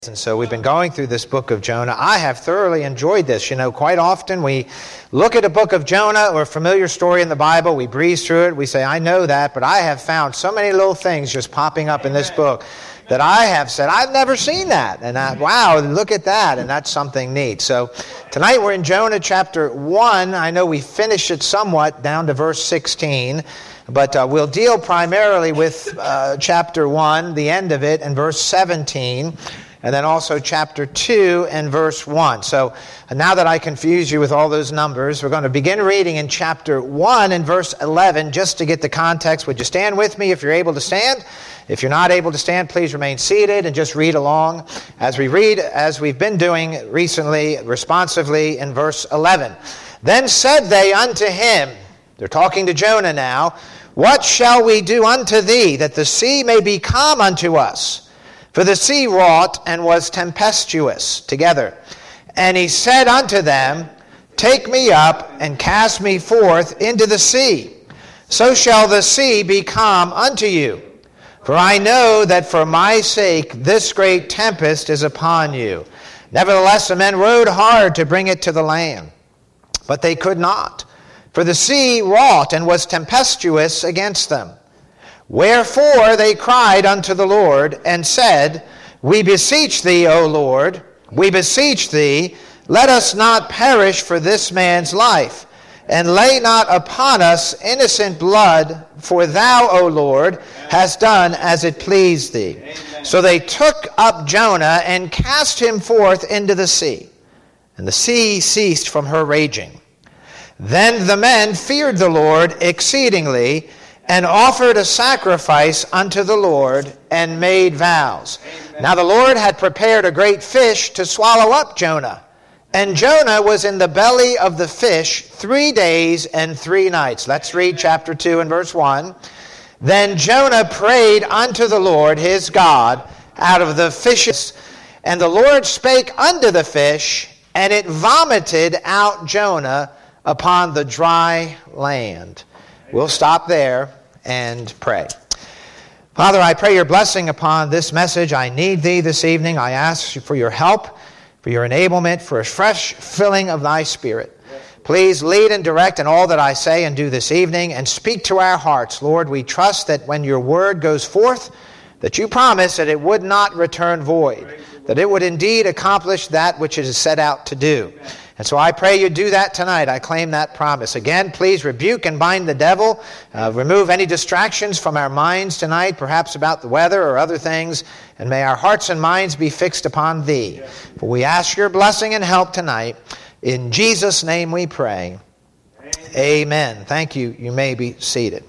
And so we've been going through this book of Jonah. I have thoroughly enjoyed this. You know, quite often we look at a book of Jonah or a familiar story in the Bible, we breeze through it, we say, I know that, but I have found so many little things just popping up in this book that I have said, I've never seen that. And wow, look at that. And that's something neat. So tonight we're in Jonah chapter 1. I know we finished it somewhat down to verse 16. But we'll deal primarily with chapter 1, the end of it, and verse 17. And then also chapter 2 and verse 1. So now that I confuse you with all those numbers, we're going to begin reading in chapter 1 and verse 11 just to get the context. Would you stand with me if you're able to stand? If you're not able to stand, please remain seated and just read along as we read, as we've been doing recently, responsively in verse 11. Then said they unto him, they're talking to Jonah now, what shall we do unto thee, that the sea may be calm unto us? For the sea wrought and was tempestuous together. And he said unto them, take me up and cast me forth into the sea. So shall the sea be calm unto you. For I know that for my sake this great tempest is upon you. Nevertheless the men rowed hard to bring it to the land. But they could not. For the sea wrought and was tempestuous against them. Wherefore they cried unto the Lord, and said, we beseech thee, O Lord, we beseech thee, let us not perish for this man's life, and lay not upon us innocent blood, for thou, O Lord, hast done as it pleased thee. Amen. So they took up Jonah and cast him forth into the sea, and the sea ceased from her raging. Then the men feared the Lord exceedingly, and offered a sacrifice unto the Lord, and made vows. Amen. Now the Lord had prepared a great fish to swallow up Jonah. And Jonah was in the belly of the fish 3 days and 3 nights. Let's read chapter 2 and verse 1. Then Jonah prayed unto the Lord his God out of the fishes. And the Lord spake unto the fish, and it vomited out Jonah upon the dry land. We'll stop there and pray. Father, I pray your blessing upon this message. I need thee this evening. I ask you for your help, for your enablement, for a fresh filling of thy Spirit. Please lead and direct in all that I say and do this evening, and speak to our hearts. Lord, we trust that when your word goes forth, that you promise that it would not return void, that it would indeed accomplish that which it is set out to do. And so I pray you do that tonight. I claim that promise. Again, please rebuke and bind the devil. Remove any distractions from our minds tonight, perhaps about the weather or other things. And may our hearts and minds be fixed upon thee. For we ask your blessing and help tonight. In Jesus' name we pray. Amen. Thank you. You may be seated.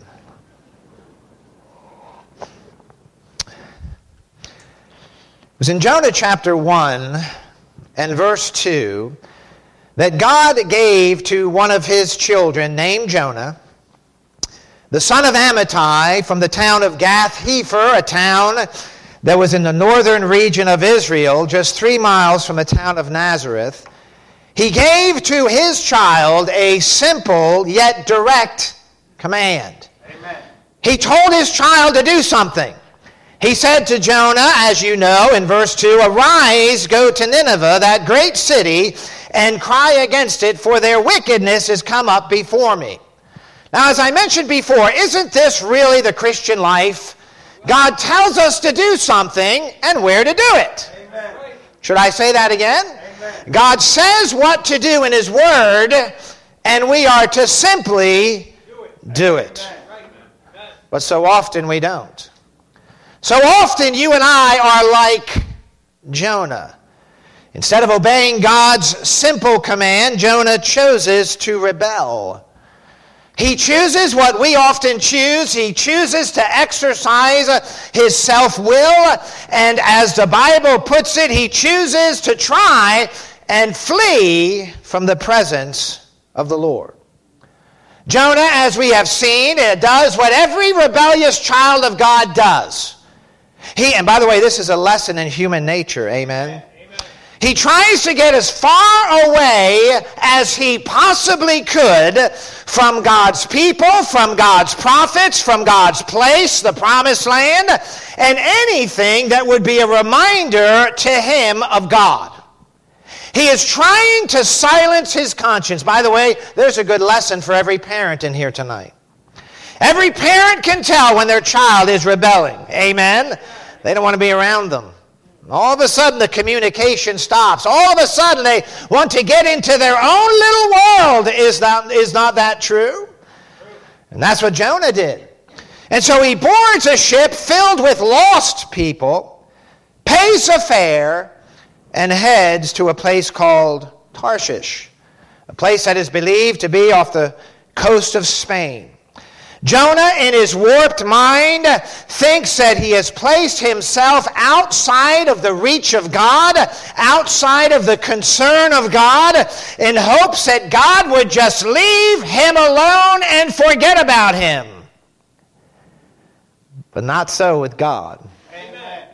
It was in Jonah chapter 1 and verse 2 that God gave to one of his children named Jonah, the son of Amittai, from the town of Gath-Hepher, a town that was in the northern region of Israel, just 3 miles from the town of Nazareth. He gave to his child a simple yet direct command. Amen. He told his child to do something. He said to Jonah, as you know, in verse 2, arise, go to Nineveh, that great city, and cry against it, for their wickedness is come up before me. Now, as I mentioned before, isn't this really the Christian life? God tells us to do something and where to do it. Amen. Should I say that again? Amen. God says what to do in his word, and we are to simply do it. But so often we don't. So often you and I are like Jonah. Instead of obeying God's simple command, Jonah chooses to rebel. He chooses what we often choose. He chooses to exercise his self-will. And as the Bible puts it, he chooses to try and flee from the presence of the Lord. Jonah, as we have seen, does what every rebellious child of God does. And by the way, this is a lesson in human nature, amen? He tries to get as far away as he possibly could from God's people, from God's prophets, from God's place, the promised land, and anything that would be a reminder to him of God. He is trying to silence his conscience. By the way, there's a good lesson for every parent in here tonight. Every parent can tell when their child is rebelling. Amen? They don't want to be around them. All of a sudden, the communication stops. All of a sudden, they want to get into their own little world. Is not that true? And that's what Jonah did. And so he boards a ship filled with lost people, pays a fare, and heads to a place called Tarshish, a place that is believed to be off the coast of Spain. Jonah, in his warped mind, thinks that he has placed himself outside of the reach of God, outside of the concern of God, in hopes that God would just leave him alone and forget about him. But not so with God. Amen.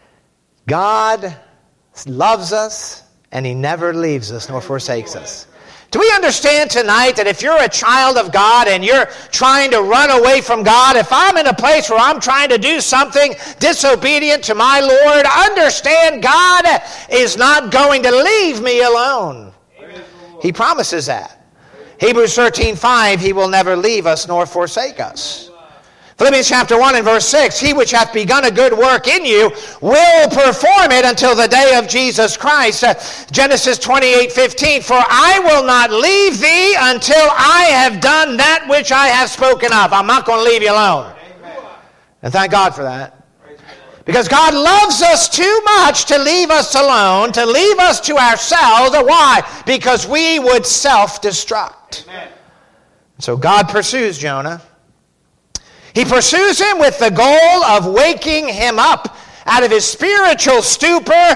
God loves us, and he never leaves us nor forsakes us. Do we understand tonight that if you're a child of God and you're trying to run away from God, if I'm in a place where I'm trying to do something disobedient to my Lord, understand God is not going to leave me alone. He promises that. Hebrews 13:5, he will never leave us nor forsake us. Philippians chapter 1 and verse 6, he which hath begun a good work in you will perform it until the day of Jesus Christ. Genesis 28:15, for I will not leave thee until I have done that which I have spoken of. I'm not going to leave you alone. Amen. And thank God for that. Because God loves us too much to leave us alone, to leave us to ourselves. Why? Because we would self-destruct. Amen. So God pursues Jonah. He pursues him with the goal of waking him up out of his spiritual stupor.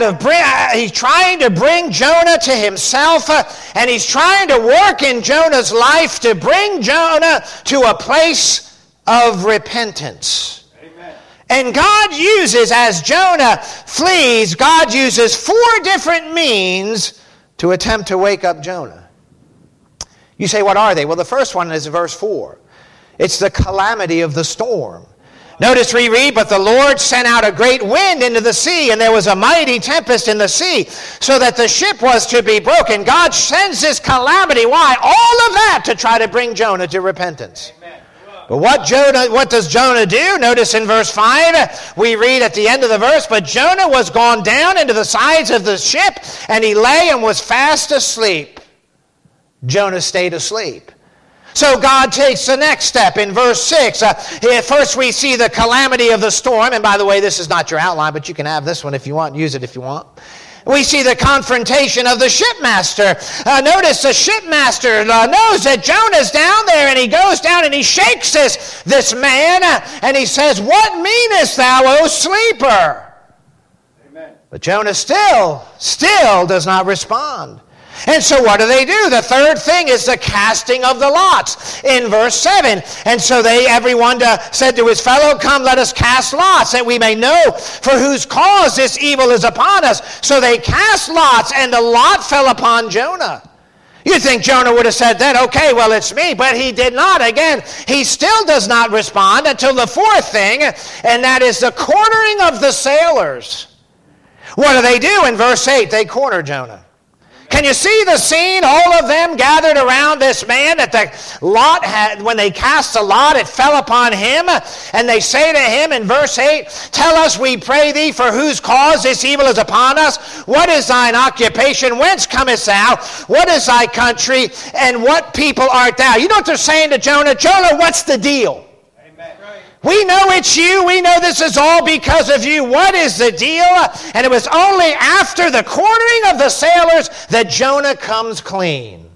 He's trying to bring Jonah to himself, and he's trying to work in Jonah's life to bring Jonah to a place of repentance. Amen. And God uses, as Jonah flees, God uses 4 different means to attempt to wake up Jonah. You say, what are they? Well, the first one is verse 4. It's the calamity of the storm. Notice we read, but the Lord sent out a great wind into the sea, and there was a mighty tempest in the sea, so that the ship was to be broken. God sends this calamity. Why? All of that to try to bring Jonah to repentance. Amen. But what does Jonah do? Notice in verse 5, we read at the end of the verse, but Jonah was gone down into the sides of the ship, and he lay and was fast asleep. Jonah stayed asleep. So God takes the next step in verse 6. First we see the calamity of the storm. And by the way, this is not your outline, but you can have this one if you want. Use it if you want. We see the confrontation of the shipmaster. Notice the shipmaster knows that Jonah's down there, and he goes down and he shakes this man, and he says, what meanest thou, O sleeper? Amen. But Jonah still does not respond. And so what do? The third thing is the casting of the lots in verse 7. And so everyone said to his fellow, come, let us cast lots, that we may know for whose cause this evil is upon us. So they cast lots, and the lot fell upon Jonah. You'd think Jonah would have said then, okay, well, it's me. But he did not. Again, he still does not respond until the fourth thing, and that is the cornering of the sailors. What do? In verse 8, they corner Jonah. Can you see the scene? All of them gathered around this man that the lot had, when they cast the lot, it fell upon him. And they say to him in verse 8, tell us, we pray thee, for whose cause this evil is upon us? What is thine occupation? Whence comest thou? What is thy country? And what people art thou? You know what they're saying to Jonah? Jonah, what's the deal? We know it's you. We know this is all because of you. What is the deal? And it was only after the cornering of the sailors that Jonah comes clean.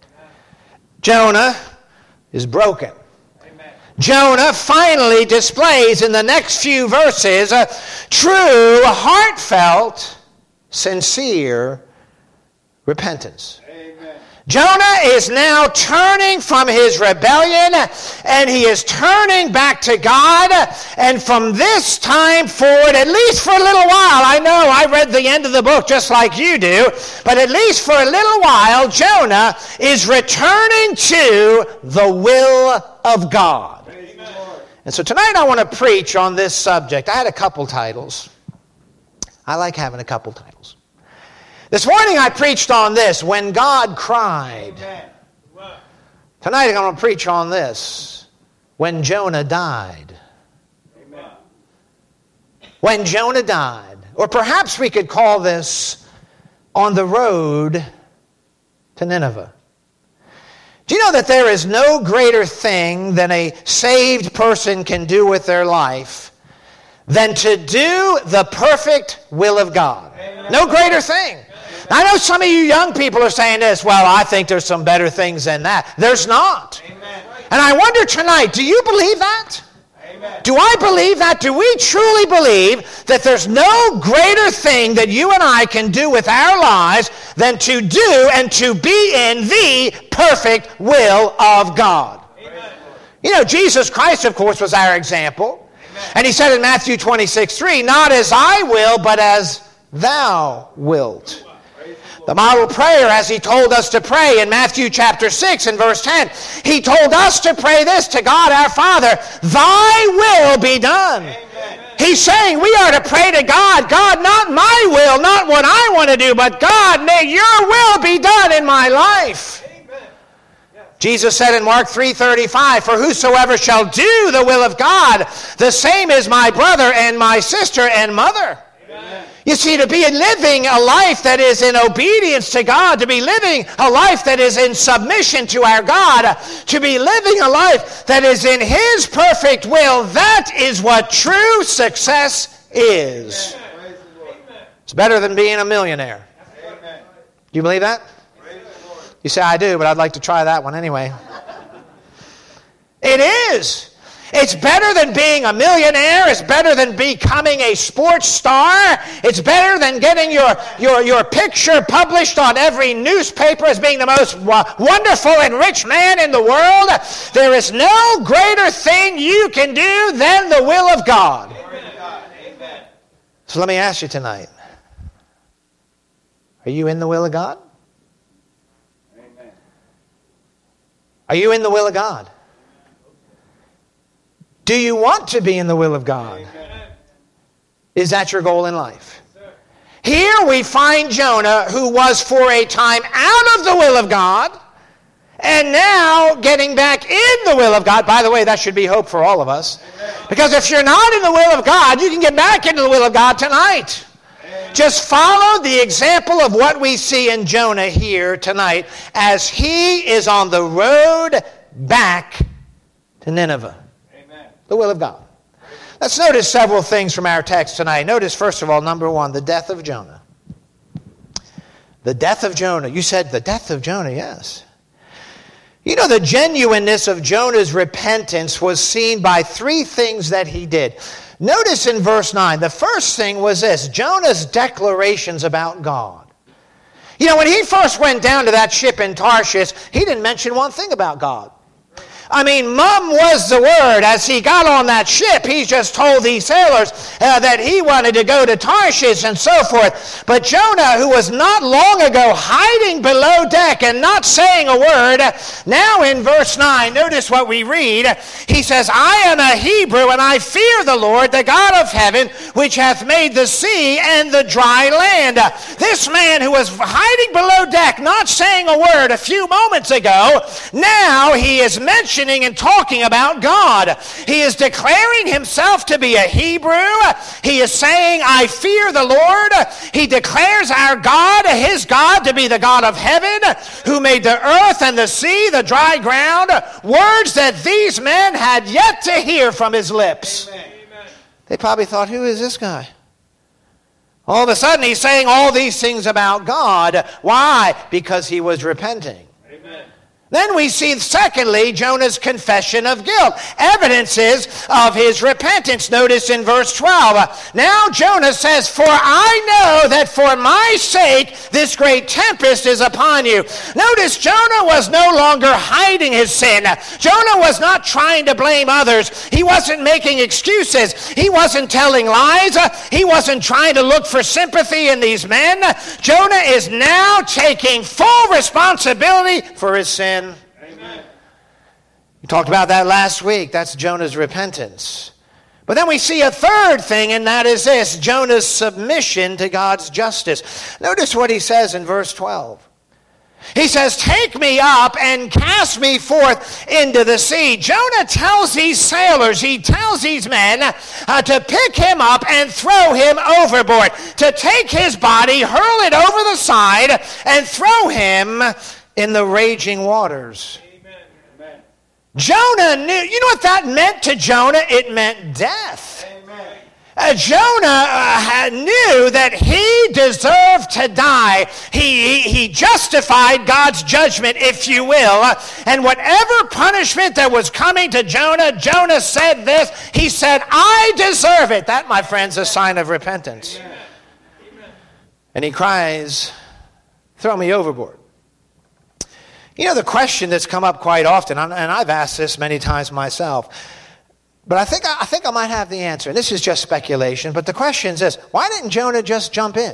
Jonah is broken. Amen. Jonah finally displays in the next few verses a true, heartfelt, sincere repentance. Amen. Jonah is now turning from his rebellion, and he is turning back to God. And from this time forward, at least for a little while, I know I read the end of the book just like you do, but at least for a little while, Jonah is returning to the will of God. Amen. And so tonight I want to preach on this subject. I had a couple titles. I like having a couple titles. This morning I preached on this, When God Cried. Amen. Tonight I'm going to preach on this, When Jonah Died. Amen. When Jonah died. Or perhaps we could call this, On the Road to Nineveh. Do you know that there is no greater thing than a saved person can do with their life than to do the perfect will of God? Amen. No greater thing. I know some of you young people are saying this, well, I think there's some better things than that. There's not. Amen. And I wonder tonight, do you believe that? Amen. Do I believe that? Do we truly believe that there's no greater thing that you and I can do with our lives than to do and to be in the perfect will of God? Amen. You know, Jesus Christ, of course, was our example. Amen. And he said in Matthew 26:3, not as I will, but as thou wilt. The model prayer, as he told us to pray in Matthew chapter 6 and verse 10, he told us to pray this to God our Father, thy will be done. Amen. He's saying we are to pray to God, God, not my will, not what I want to do, but God, may your will be done in my life. Amen. Yes. Jesus said in Mark 3:35, for whosoever shall do the will of God, the same is my brother and my sister and mother. Amen. You see, to be living a life that is in obedience to God, to be living a life that is in submission to our God, to be living a life that is in His perfect will, that is what true success is. Amen. It's better than being a millionaire. Amen. Do you believe that? You say, I do, but I'd like to try that one anyway. It is. It's better than being a millionaire. It's better than becoming a sports star. It's better than getting your picture published on every newspaper as being the most wonderful and rich man in the world. There is no greater thing you can do than the will of God. Amen. So let me ask you tonight. Are you in the will of God? Amen. Are you in the will of God? Do you want to be in the will of God? Amen. Is that your goal in life? Yes, here we find Jonah, who was for a time out of the will of God, and now getting back in the will of God. By the way, that should be hope for all of us. Amen. Because if you're not in the will of God, you can get back into the will of God tonight. Amen. Just follow the example of what we see in Jonah here tonight as he is on the road back to Nineveh. The will of God. Let's notice several things from our text tonight. Notice, first of all, number one, the death of Jonah. The death of Jonah. You said the death of Jonah, yes. You know, the genuineness of Jonah's repentance was seen by three things that he did. Notice in verse 9, the first thing was this, Jonah's declarations about God. You know, when he first went down to that ship in Tarshish, he didn't mention one thing about God. I mean, mum was the word. As he got on that ship, he just told these sailors that he wanted to go to Tarshish and so forth. But Jonah, who was not long ago hiding below deck and not saying a word, now in verse 9, notice what we read. He says, I am a Hebrew, and I fear the Lord, the God of heaven, which hath made the sea and the dry land. This man who was hiding below deck, not saying a word a few moments ago, now he is mentioning and talking about God. He is declaring himself to be a Hebrew. He is saying, I fear the Lord. He declares our God, his God, to be the God of heaven, who made the earth and the sea, the dry ground, words that these men had yet to hear from his lips. Amen. They probably thought, who is this guy? All of a sudden, he's saying all these things about God. Why? Because he was repenting. Amen. Then we see, secondly, Jonah's confession of guilt. Evidences of his repentance. Notice in verse 12. Now Jonah says, "For I know that for my sake this great tempest is upon you." Notice Jonah was no longer hiding his sin. Jonah was not trying to blame others. He wasn't making excuses. He wasn't telling lies. He wasn't trying to look for sympathy in these men. Jonah is now taking full responsibility for his sin. We talked about that last week. That's Jonah's repentance. But then we see a third thing, and that is this: Jonah's submission to God's justice. Notice what he says in verse 12. He says, "Take me up and cast me forth into the sea." Jonah tells these sailors, he tells these men to pick him up and throw him overboard, to take his body, hurl it over the side, and throw him in the raging waters. Jonah knew, you know what that meant to Jonah? It meant death. Jonah knew that he deserved to die. He justified God's judgment, if you will. And whatever punishment that was coming to Jonah, Jonah said this. He said, "I deserve it." That, my friends, is a sign of repentance. Amen. And he cries, "Throw me overboard." You know, the question that's come up quite often, and I've asked this many times myself, but I think I might have the answer. This is just speculation, but the question is this: why didn't Jonah just jump in?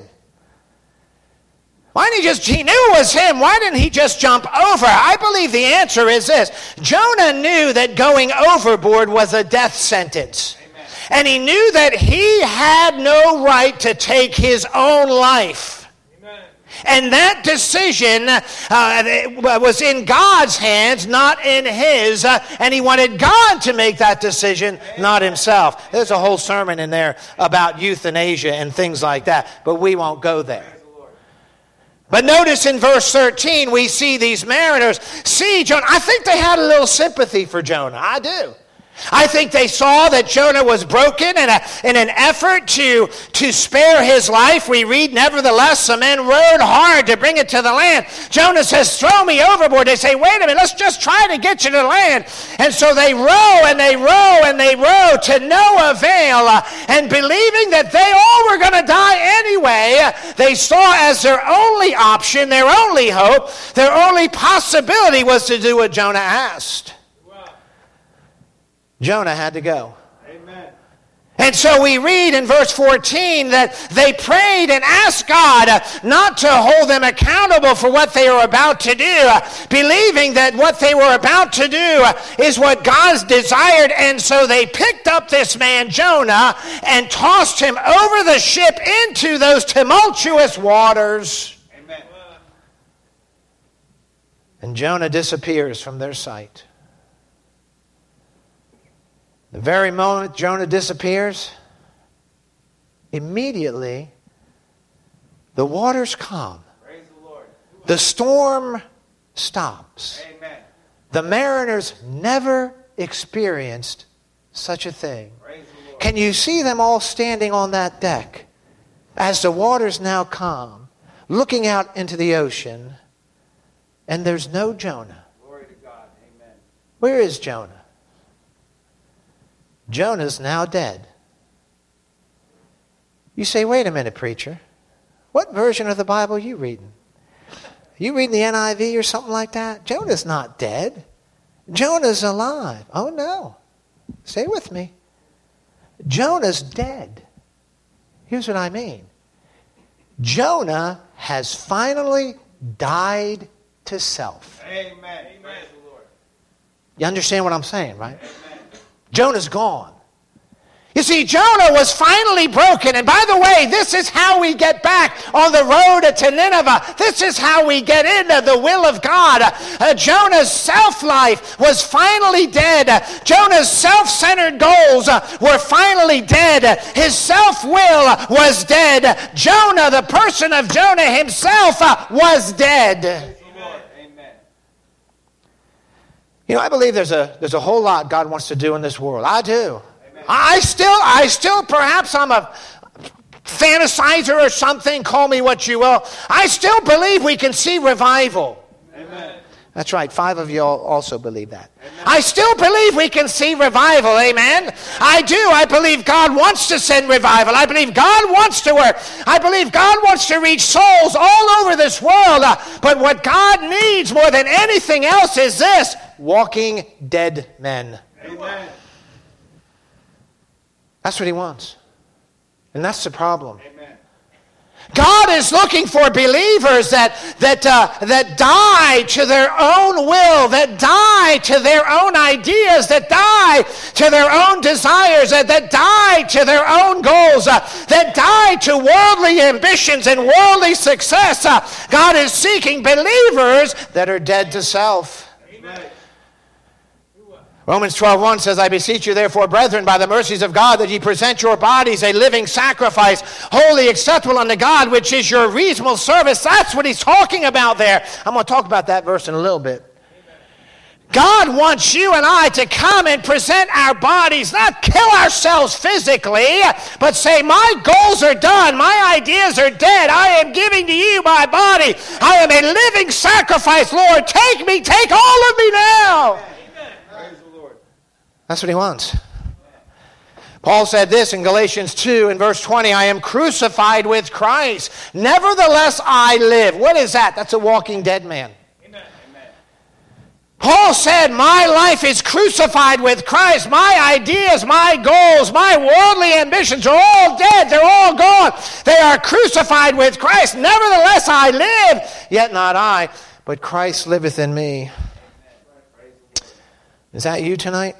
Why didn't he knew it was him, why didn't he just jump over? I believe the answer is this: Jonah knew that going overboard was a death sentence. Amen. And he knew that he had no right to take his own life. And that decision was in God's hands, not in his. And he wanted God to make that decision, not himself. There's a whole sermon in there about euthanasia and things like that, but we won't go there. But notice in verse 13, we see these mariners see Jonah. I think they had a little sympathy for Jonah. I do. I think they saw that Jonah was broken, and in an effort to spare his life, we read, "Nevertheless, the men rowed hard to bring it to the land." Jonah says, "Throw me overboard." They say, "Wait a minute, let's just try to get you to land." And so they row and they row and they row to no avail. And believing that they all were going to die anyway, they saw as their only option, their only hope, their only possibility was to do what Jonah asked. Jonah had to go. Amen. And so we read in verse 14 that they prayed and asked God not to hold them accountable for what they were about to do, believing that what they were about to do is what God desired. And so they picked up this man, Jonah, and tossed him over the ship into those tumultuous waters. Amen. And Jonah disappears from their sight. The very moment Jonah disappears, immediately the waters calm. Praise the Lord. The storm stops. Amen. The mariners never experienced such a thing. Praise the Lord. Can you see them all standing on that deck as the waters now calm, looking out into the ocean, and there's no Jonah? Glory to God. Amen. Where is Jonah? Jonah's now dead. You say, "Wait a minute, preacher. What version of the Bible are you reading? You reading the NIV or something like that? Jonah's not dead. Jonah's alive." Oh, no. Stay with me. Jonah's dead. Here's what I mean. Jonah has finally died to self. Amen. Amen. You understand what I'm saying, right? Amen. Jonah's gone. You see, Jonah was finally broken. And by the way, this is how we get back on the road to Nineveh. This is how we get into the will of God. Jonah's self-life was finally dead. Jonah's self-centered goals were finally dead. His self-will was dead. Jonah, the person of Jonah himself, was dead. You know, I believe there's a whole lot God wants to do in this world. I do. Amen. I still, perhaps I'm a fantasizer or something, call me what you will. I still believe we can see revival. Amen. That's right. 5 of you also believe that. Amen. I still believe we can see revival. Amen. I do. I believe God wants to send revival. I believe God wants to work. I believe God wants to reach souls all over this world. But what God needs more than anything else is this: walking dead men. Amen. That's what he wants. And that's the problem. Amen. God is looking for believers that die to their own will, that die to their own ideas, that die to their own desires, that die to their own goals, that die to worldly ambitions and worldly success. God is seeking believers that are dead to self. Amen. Romans 12:1 says, I beseech you therefore, brethren, by the mercies of God, that ye present your bodies a living sacrifice, holy, acceptable unto God, which is your reasonable service. That's what he's talking about there. I'm going to talk about that verse in a little bit. God wants you and I to come and present our bodies, not kill ourselves physically, but say, my goals are done, my ideas are dead, I am giving to you my body, I am a living sacrifice, Lord, take me, take all of me now. That's what he wants. Paul said this in Galatians 2 in verse 20, I am crucified with Christ. Nevertheless I live. What is that? That's a walking dead man. Amen. Paul said, my life is crucified with Christ. My ideas, my goals, my worldly ambitions are all dead. They're all gone. They are crucified with Christ. Nevertheless I live, yet not I, but Christ liveth in me. Is that you tonight?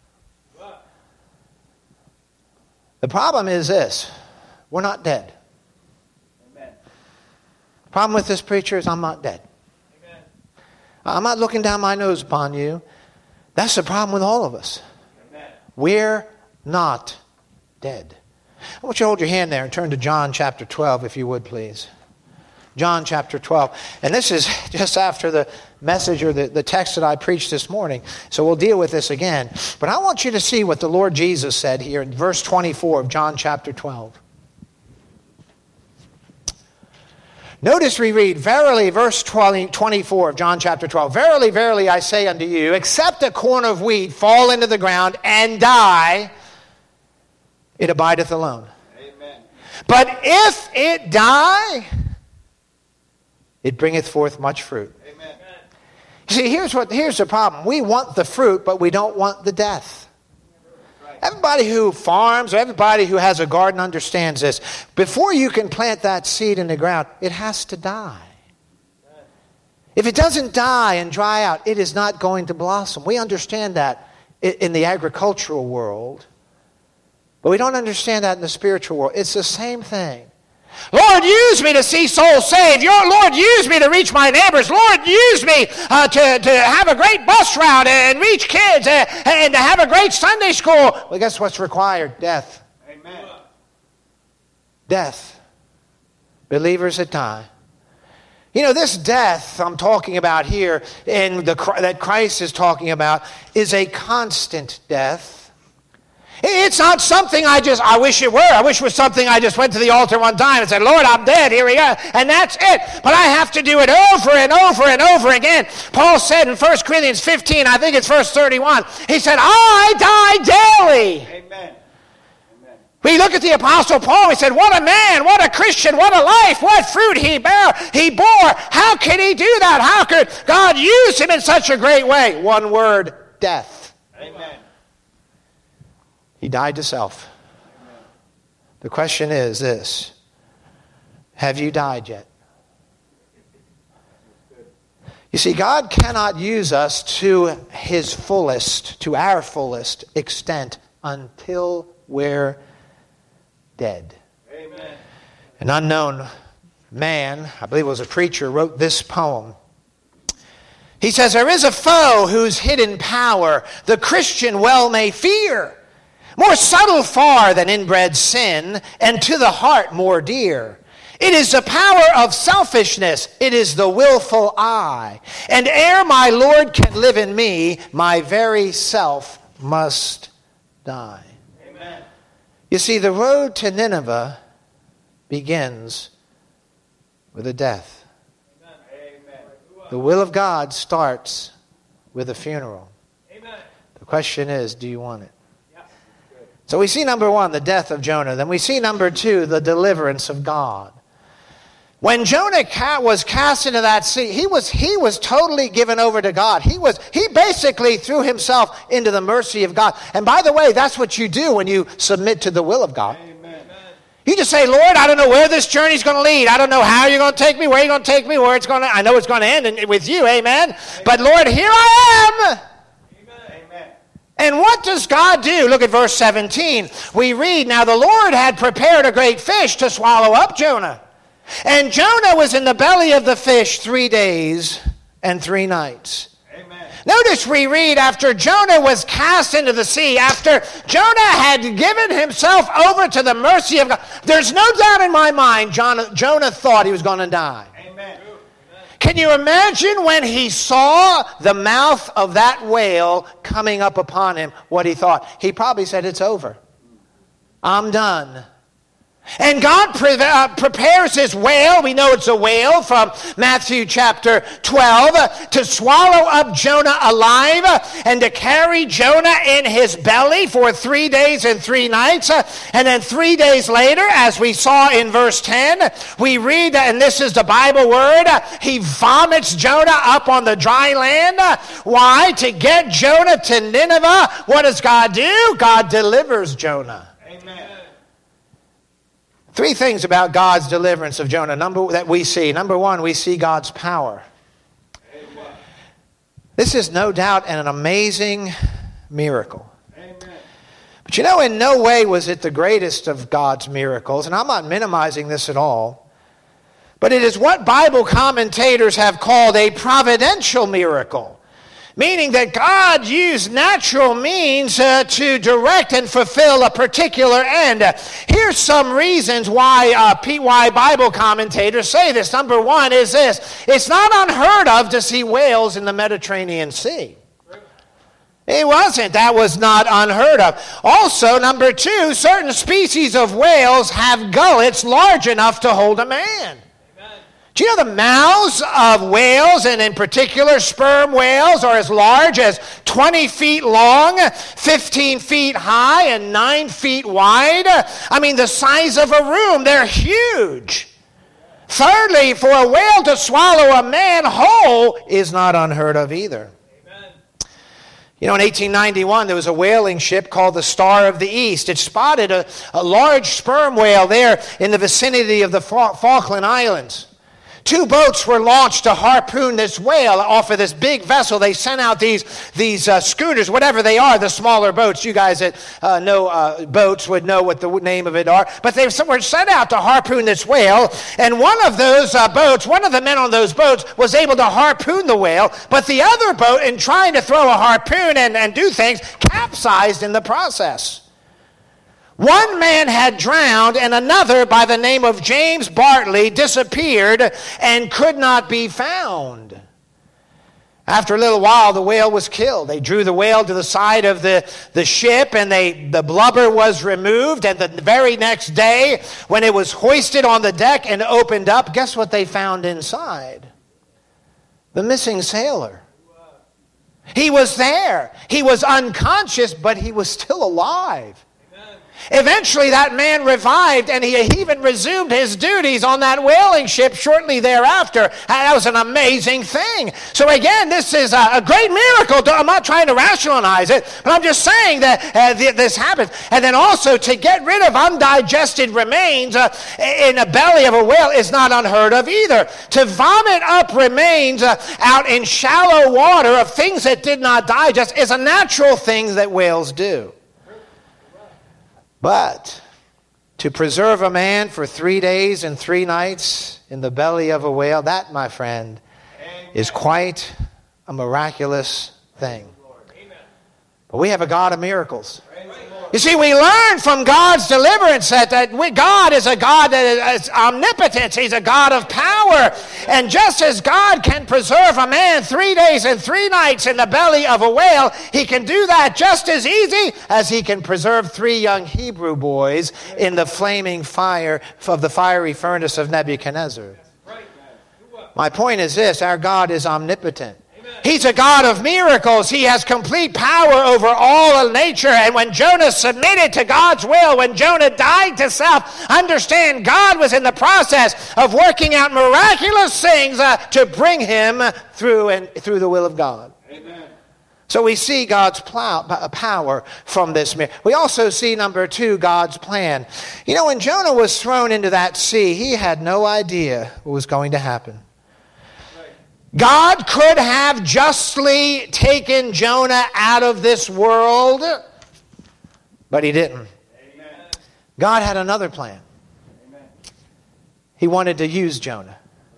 The problem is this: we're not dead. Amen. The problem with this preacher is I'm not dead. Amen. I'm not looking down my nose upon you. That's the problem with all of us. Amen. We're not dead. I want you to hold your hand there and turn to John chapter 12, if you would, please. John chapter 12. And this is just after the message or the text that I preached this morning. So we'll deal with this again. But I want you to see what the Lord Jesus said here in verse 24 of John chapter 12. Notice we read, verily, verse 24 of John chapter 12. Verily, verily, I say unto you, except a corn of wheat fall into the ground and die, it abideth alone. Amen. But if it die, it bringeth forth much fruit. Amen. You see, here's the problem. We want the fruit, but we don't want the death. Right. Everybody who farms or everybody who has a garden understands this. Before you can plant that seed in the ground, it has to die. If it doesn't die and dry out, it is not going to blossom. We understand that in the agricultural world, but we don't understand that in the spiritual world. It's the same thing. Lord, use me to see souls saved. Lord, use me to reach my neighbors. Lord, use me to have a great bus route and reach kids and to have a great Sunday school. Well, guess what's required? Death. Amen. Death. Believers that die. You know, this death I'm talking about here and that Christ is talking about is a constant death. It's not something I wish it were. I wish it was something I just went to the altar one time and said, Lord, I'm dead, here we go. And that's it. But I have to do it over and over and over again. Paul said in 1 Corinthians 15, I think it's verse 31, he said, I die daily. Amen. We look at the Apostle Paul, he said, what a man, what a Christian, what a life, what fruit he bore. How could he do that? How could God use him in such a great way? One word, death. Amen. He died to self. Amen. The question is this: have you died yet? You see, God cannot use us to his fullest, to our fullest extent until we're dead. Amen. An unknown man, I believe it was a preacher, wrote this poem. He says, there is a foe whose hidden power the Christian well may fear, more subtle far than inbred sin, and to the heart more dear. It is the power of selfishness, it is the willful I. And ere my Lord can live in me, my very self must die. Amen. You see, the road to Nineveh begins with a death. Amen. The will of God starts with a funeral. Amen. The question is, do you want it? So we see number one, the death of Jonah. Then we see number two, the deliverance of God. When Jonah was cast into that sea, he was totally given over to God. He basically threw himself into the mercy of God. And by the way, that's what you do when you submit to the will of God. Amen. You just say, Lord, I don't know where this journey's going to lead. I don't know how you're going to take me, where you're going to take me, where it's going to. I know it's going to end with you, amen. But Lord, here I am. And what does God do? Look at verse 17. We read, now the Lord had prepared a great fish to swallow up Jonah. And Jonah was in the belly of the fish 3 days and 3 nights. Amen. Notice we read after Jonah was cast into the sea, after Jonah had given himself over to the mercy of God. There's no doubt in my mind Jonah thought he was going to die. Amen. Can you imagine when he saw the mouth of that whale coming up upon him, what he thought? He probably said, it's over. I'm done. And God prepares this whale, we know it's a whale from Matthew chapter 12, to swallow up Jonah alive and to carry Jonah in his belly for 3 days and 3 nights. And then 3 days later, as we saw in verse 10, we read, and this is the Bible word, he vomits Jonah up on the dry land. Why? To get Jonah to Nineveh. What does God do? God delivers Jonah. Amen. 3 things about God's deliverance of Jonah that we see. Number one, we see God's power. Amen. This is no doubt an amazing miracle. Amen. But you know, in no way was it the greatest of God's miracles, and I'm not minimizing this at all, but it is what Bible commentators have called a providential miracle. Meaning that God used natural means to direct and fulfill a particular end. Here's some reasons why Bible commentators say this. Number one is this. It's not unheard of to see whales in the Mediterranean Sea. It wasn't. That was not unheard of. Also, number two, certain species of whales have gullets large enough to hold a man. Do you know the mouths of whales, and in particular sperm whales, are as large as 20 feet long, 15 feet high, and 9 feet wide? I mean, the size of a room. They're huge. Thirdly, for a whale to swallow a man whole is not unheard of either. Amen. You know, in 1891, there was a whaling ship called the Star of the East. It spotted a large sperm whale there in the vicinity of the Falkland Islands. 2 boats were launched to harpoon this whale off of this big vessel. They sent out these schooners, whatever they are, the smaller boats. You guys that know boats would know what the name of it are. But they were sent out to harpoon this whale. And one of those boats, one of the men on those boats was able to harpoon the whale. But the other boat, in trying to throw a harpoon and do things, capsized in the process. One man had drowned, and another by the name of James Bartley disappeared and could not be found. After a little while, the whale was killed. They drew the whale to the side of the ship, and the blubber was removed. And the very next day, when it was hoisted on the deck and opened up, guess what they found inside? The missing sailor. He was there. He was unconscious, but he was still alive. Eventually that man revived, and he even resumed his duties on that whaling ship shortly thereafter. That was an amazing thing. So again, this is a great miracle. I'm not trying to rationalize it, but I'm just saying that this happens. And then also to get rid of undigested remains in the belly of a whale is not unheard of either. To vomit up remains out in shallow water of things that did not digest is a natural thing that whales do. But to preserve a man for 3 days and 3 nights in the belly of a whale, that, my friend, is quite a miraculous thing. But we have a God of miracles. You see, we learn from God's deliverance that God is a God that is omnipotent. He's a God of power. And just as God can preserve a man 3 days and 3 nights in the belly of a whale, he can do that just as easy as he can preserve 3 young Hebrew boys in the flaming fire of the fiery furnace of Nebuchadnezzar. My point is this: our God is omnipotent. He's a God of miracles. He has complete power over all of nature. And when Jonah submitted to God's will, when Jonah died to self, understand God was in the process of working out miraculous things to bring him through the will of God. Amen. So we see God's power from this miracle. We also see, number 2, God's plan. You know, when Jonah was thrown into that sea, he had no idea what was going to happen. God could have justly taken Jonah out of this world, but he didn't. Amen. God had another plan. Amen. He wanted to use Jonah.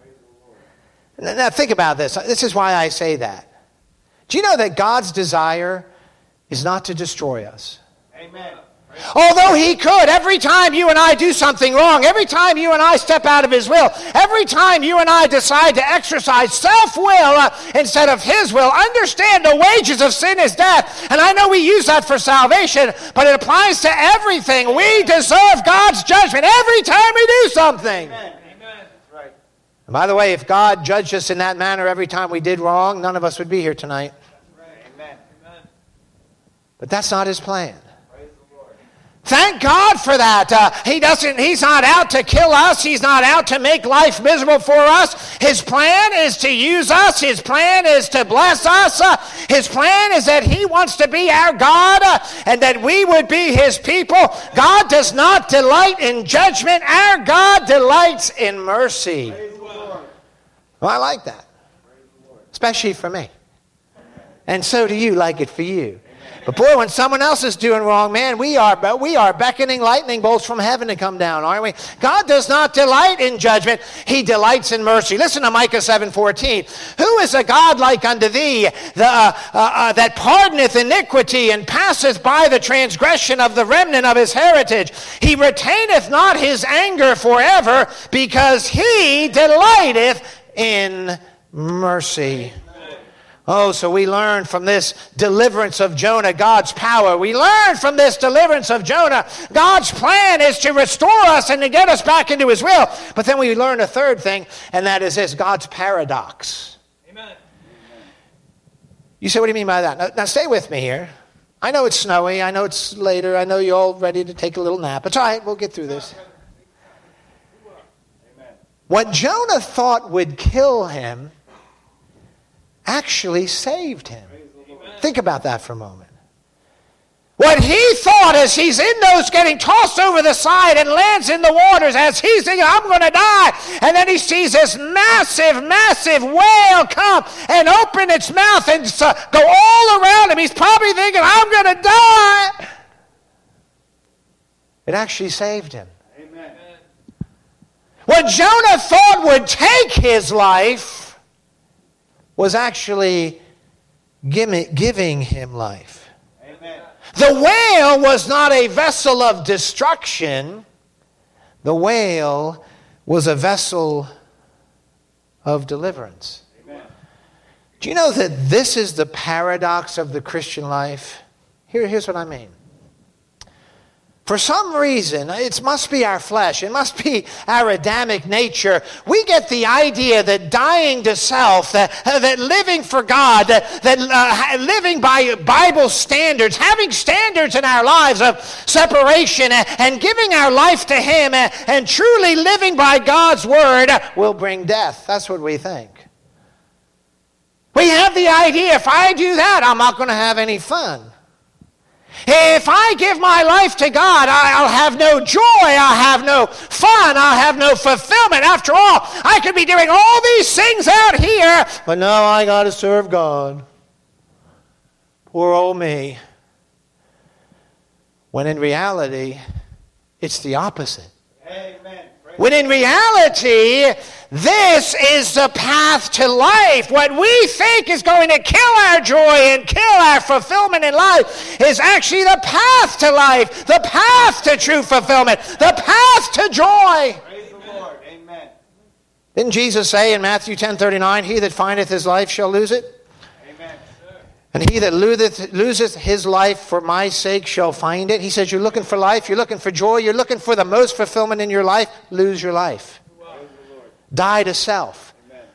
Now think about this. This is why I say that. Do you know that God's desire is not to destroy us? Amen. Although he could, every time you and I do something wrong, every time you and I step out of his will, every time you and I decide to exercise self-will instead of his will, understand the wages of sin is death. And I know we use that for salvation, but it applies to everything. We deserve God's judgment every time we do something. Amen. That's right. And by the way, if God judged us in that manner every time we did wrong, none of us would be here tonight. That's right. Amen. But that's not his plan. Thank God for that. He's not out to kill us. He's not out to make life miserable for us. His plan is to use us. His plan is to bless us. His plan is that he wants to be our God and that we would be his people. God does not delight in judgment. Our God delights in mercy. Well, I like that. Especially for me. And so do you like it for you. But boy, when someone else is doing wrong, man, we are beckoning lightning bolts from heaven to come down, aren't we? God does not delight in judgment. He delights in mercy. Listen to Micah 7:14. Who is a God like unto thee, that pardoneth iniquity and passeth by the transgression of the remnant of his heritage? He retaineth not his anger forever, because he delighteth in mercy. Oh, so we learn from this deliverance of Jonah God's power. We learn from this deliverance of Jonah God's plan is to restore us and to get us back into his will. But then we learn a third thing, and that is this: God's paradox. Amen. You say, what do you mean by that? Now stay with me here. I know it's snowy. I know it's later. I know you're all ready to take a little nap. It's all right. We'll get through this. What Jonah thought would kill him actually saved him. Think about that for a moment. What he thought as he's in those, getting tossed over the side and lands in the waters, as he's thinking, I'm going to die. And then he sees this massive, massive whale come and open its mouth and go all around him. He's probably thinking, I'm going to die. It actually saved him. Amen. What Jonah thought would take his life was actually giving him life. Amen. The whale was not a vessel of destruction. The whale was a vessel of deliverance. Amen. Do you know that this is the paradox of the Christian life? Here's what I mean. For some reason, it must be our flesh, it must be our Adamic nature, we get the idea that dying to self, that living for God, that living by Bible standards, having standards in our lives of separation and giving our life to him and truly living by God's word will bring death. That's what we think. We have the idea, if I do that, I'm not going to have any fun. If I give my life to God, I'll have no joy, I'll have no fun, I'll have no fulfillment. After all, I could be doing all these things out here, but no, I got to serve God. Poor old me. When in reality, it's the opposite. Amen. When in reality, this is the path to life. What we think is going to kill our joy and kill our fulfillment in life is actually the path to life, the path to true fulfillment, the path to joy. Praise the Lord. Amen. Didn't Jesus say in Matthew 10:39, he that findeth his life shall lose it? Amen. And he that loseth his life for my sake shall find it. He says, you're looking for life, you're looking for joy, you're looking for the most fulfillment in your life, lose your life. Die to self. Amen.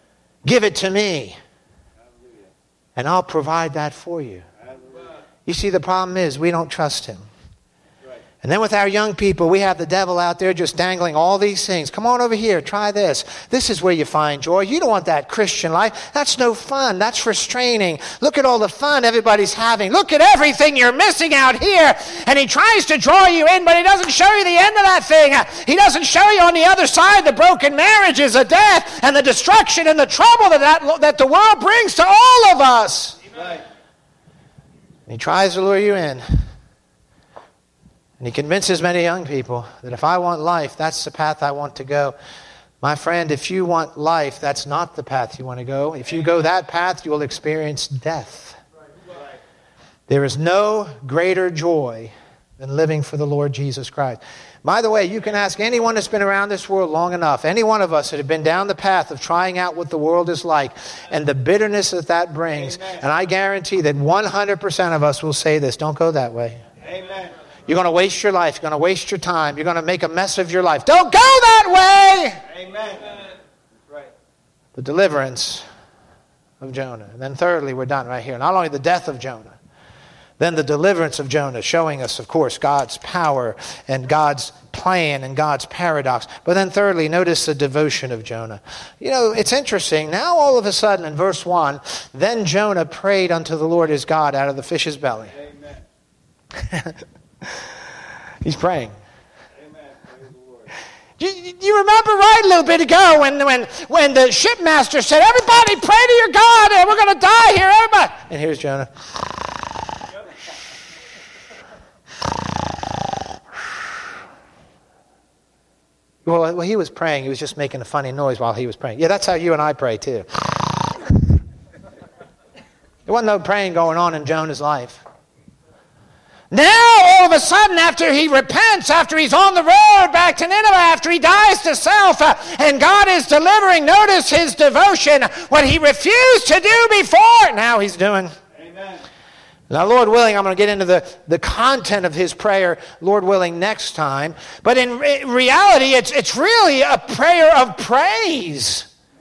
Give it to me, and I'll provide that for you. You see, the problem is we don't trust him. And then with our young people, we have the devil out there just dangling all these things. Come on over here, try this. This is where you find joy. You don't want that Christian life. That's no fun. That's restraining. Look at all the fun everybody's having. Look at everything you're missing out here. And he tries to draw you in, but he doesn't show you the end of that thing. He doesn't show you on the other side the broken marriages, the death, and the destruction and the trouble that the world brings to all of us. Right. And he tries to lure you in. And he convinces many young people that if I want life, that's the path I want to go. My friend, if you want life, that's not the path you want to go. If you go that path, you will experience death. There is no greater joy than living for the Lord Jesus Christ. By the way, you can ask anyone that's been around this world long enough, any one of us that have been down the path of trying out what the world is like and the bitterness that brings. Amen. And I guarantee that 100% of us will say this, don't go that way. Amen. You're going to waste your life. You're going to waste your time. You're going to make a mess of your life. Don't go that way. Amen. Right. The deliverance of Jonah. And then thirdly, we're done right here. Not only the death of Jonah, then the deliverance of Jonah, showing us, of course, God's power and God's plan and God's paradox. But then thirdly, notice the devotion of Jonah. You know, it's interesting. Now all of a sudden in verse 1, then Jonah prayed unto the Lord his God out of the fish's belly. Amen. He's praying. Amen. Praise the Lord. You remember right a little bit ago when the shipmaster said, everybody pray to your God and we're going to die here, everybody. And here's Jonah. Well, he was praying. He was just making a funny noise while he was praying. Yeah, that's how you and I pray too. There wasn't no praying going on in Jonah's life. Now, all of a sudden, after he repents, after he's on the road back to Nineveh, after he dies to self, and God is delivering, notice his devotion, what he refused to do before, now he's doing. Amen. Now, Lord willing, I'm going to get into the content of his prayer, Lord willing, next time. But in reality, it's really a prayer of praise.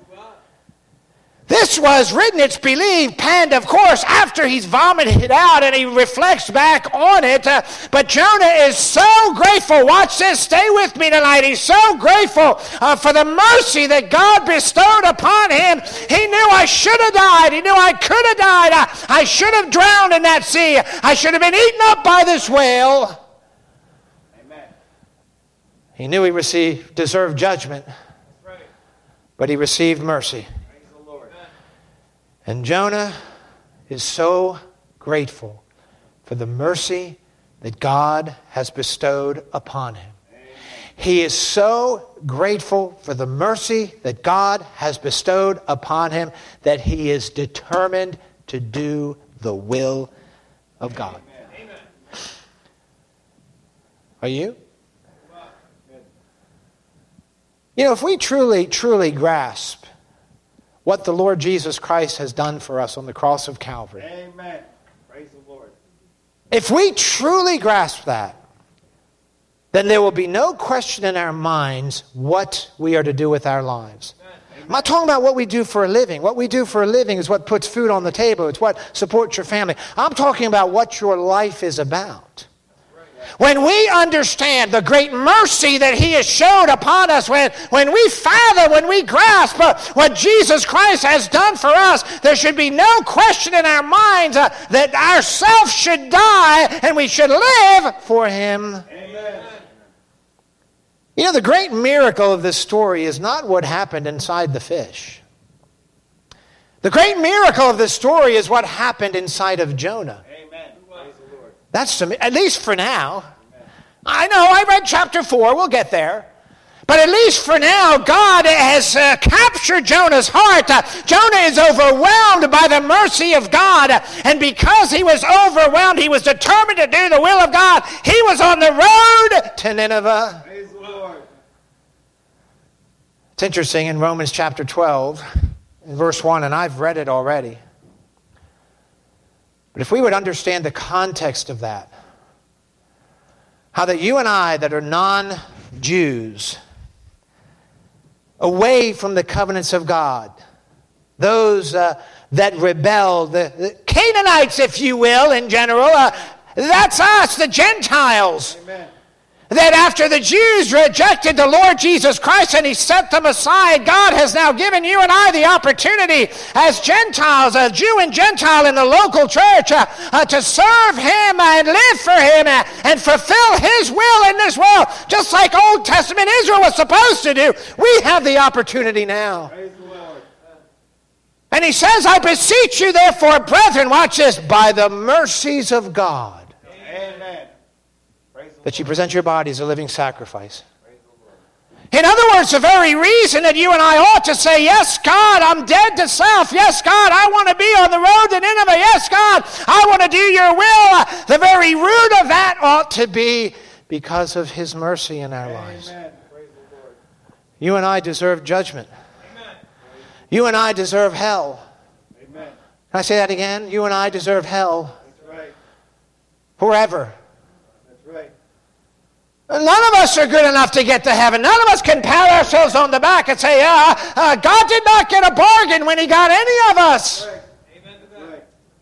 This was written, it's believed, penned, of course, after he's vomited it out and he reflects back on it. But Jonah is so grateful. Watch this. Stay with me tonight. He's so grateful for the mercy that God bestowed upon him. He knew I should have died. He knew I could have died. I should have drowned in that sea. I should have been eaten up by this whale. Amen. He knew he deserved judgment, but he received mercy. And Jonah is so grateful for the mercy that God has bestowed upon him. Amen. He is so grateful for the mercy that God has bestowed upon him that he is determined to do the will of God. Amen. Are you? You know, if we truly, truly grasp what the Lord Jesus Christ has done for us on the cross of Calvary. Amen. Praise the Lord. If we truly grasp that, then there will be no question in our minds what we are to do with our lives. Amen. I'm not talking about what we do for a living. What we do for a living is what puts food on the table. It's what supports your family. I'm talking about what your life is about. When we understand the great mercy that he has showed upon us, when we fathom, when we grasp what Jesus Christ has done for us, there should be no question in our minds that ourselves should die and we should live for him. Amen. You know, the great miracle of this story is not what happened inside the fish. The great miracle of this story is what happened inside of Jonah. That's at least for now. I know, I read chapter 4. We'll get there. But at least for now, God has captured Jonah's heart. Jonah is overwhelmed by the mercy of God. And because he was overwhelmed, he was determined to do the will of God. He was on the road to Nineveh. Praise the Lord. It's interesting in Romans chapter 12, in verse 1, and I've read it already. But if we would understand the context of that, how that you and I that are non-Jews, away from the covenants of God, those that rebelled, the Canaanites, if you will, in general. That's us, the Gentiles. Amen. That after the Jews rejected the Lord Jesus Christ and He set them aside, God has now given you and I the opportunity as Gentiles, a Jew and Gentile in the local church, to serve Him and live for Him and fulfill His will in this world, just like Old Testament Israel was supposed to do. We have the opportunity now. Praise the Lord. And He says, I beseech you therefore, brethren, watch this, by the mercies of God, Amen. that you present your body as a living sacrifice. In other words, the very reason that you and I ought to say, yes, God, I'm dead to self. Yes, God, I want to be on the road to Nineveh. Yes, God, I want to do your will. The very root of that ought to be because of His mercy in our lives. Amen. Praise the Lord. You and I deserve judgment. Amen. You and I deserve hell. Amen. Can I say that again? You and I deserve hell That's right. forever. That's right. None of us are good enough to get to heaven. None of us can pat ourselves on the back and say, God did not get a bargain when He got any of us. Right. Amen to that. Right.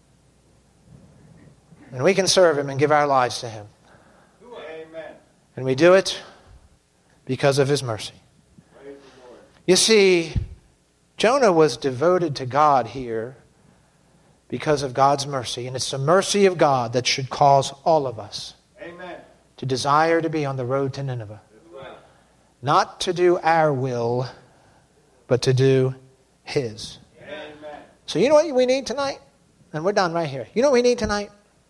And we can serve Him and give our lives to Him. Amen. And we do it because of His mercy. Praise the Lord. You see, Jonah was devoted to God here because of God's mercy. And it's the mercy of God that should cause all of us Amen. to desire to be on the road to Nineveh. That's right. Not to do our will, but to do His. Amen. So you know what we need tonight? And we're done right here. You know what we need tonight?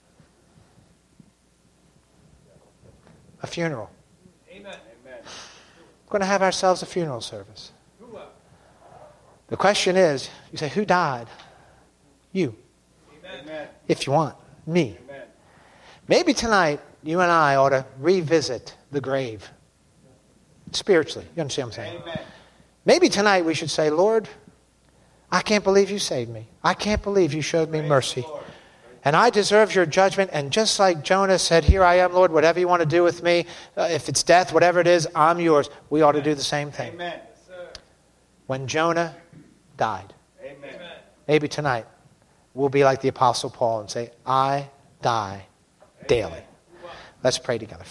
A funeral. Amen. Amen. We're going to have ourselves a funeral service. The question is, you say, who died? You. Amen. If you want. Me. Amen. Maybe tonight, you and I ought to revisit the grave. Spiritually. You understand what I'm saying? Amen. Maybe tonight we should say, Lord, I can't believe you saved me. I can't believe you showed me mercy. And I deserve your judgment. And just like Jonah said, here I am, Lord, whatever you want to do with me, if it's death, whatever it is, I'm yours. We ought to do the same thing. Amen. When Jonah died, Amen. maybe tonight we'll be like the Apostle Paul and say, I die daily. Let's pray together.